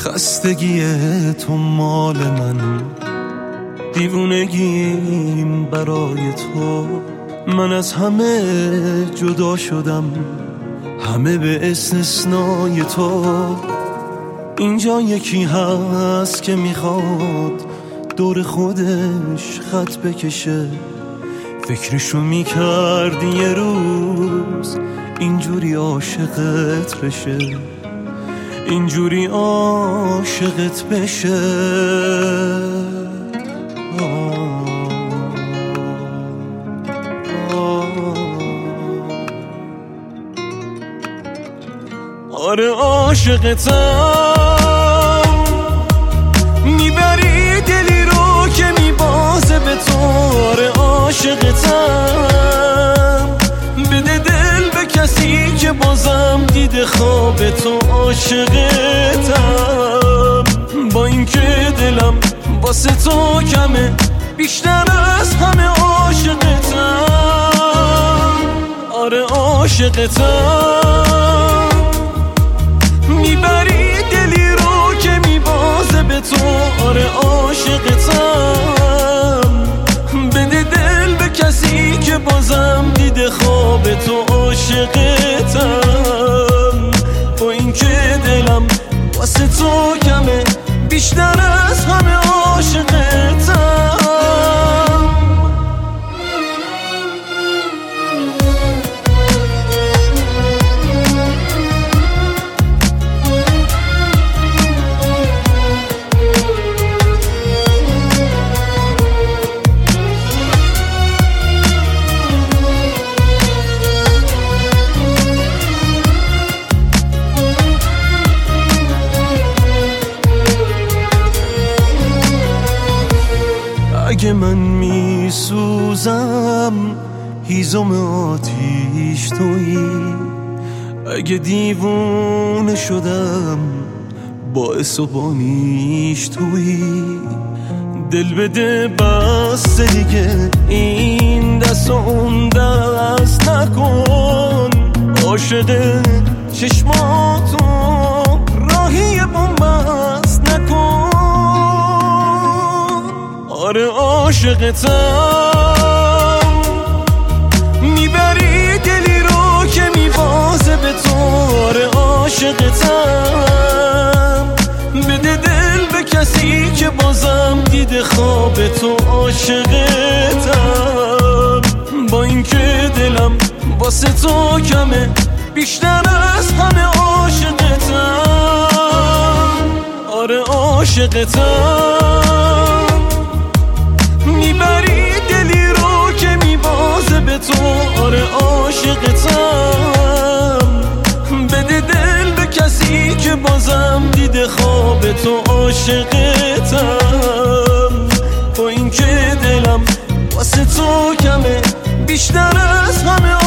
خستگی تو مال من، دیوونگیم برای تو. من از همه جدا شدم، همه به استثنای تو. اینجا یکی هست که میخواد دور خودش خط بکشه، فکرشو میکرد یه روز اینجوری عاشقت بشه، اینجوری عاشقت بشه. آره عاشقتم، میبری دلی رو که میبازه به تو. آره عاشقتم، بده دل به کسی که بازم دیده خواب تو. عاشقتم، با اینکه دلم واسه تو کمه، بیشتر از همه عاشقتم. آره عاشقتم، میبری دلی رو که میبازه به تو. آره عاشقتم، بده دل به کسی که بازم دیده خواب تو. عاشقتم، با اینکه دلم واسه تو کمه، بیشتر از همه عاشقتم. اگه من میسوزم هیزم آتیش تویی، اگه دیوونه شدم باعث و بانیش تویی. دل بده بس دیگه، این دست و اون دست نکن. عاشق چشماتو راهی بومبست نکن. آره عاشقتم، میبری دلی رو که میبازه به تو. آره عاشقتم، بده دل به کسی که بازم دیده خواب تو. عاشقتم، با اینکه دلم واسه تو کمه، بیشتر از همه عاشقتم. آره عاشقتم، میبری دلی رو که میبازه به تو. آره عاشقتم، بده دل به کسی که بازم دیده خواب تو. عاشقتم، با اینکه دلم واسه تو کمه، بیشتر از همه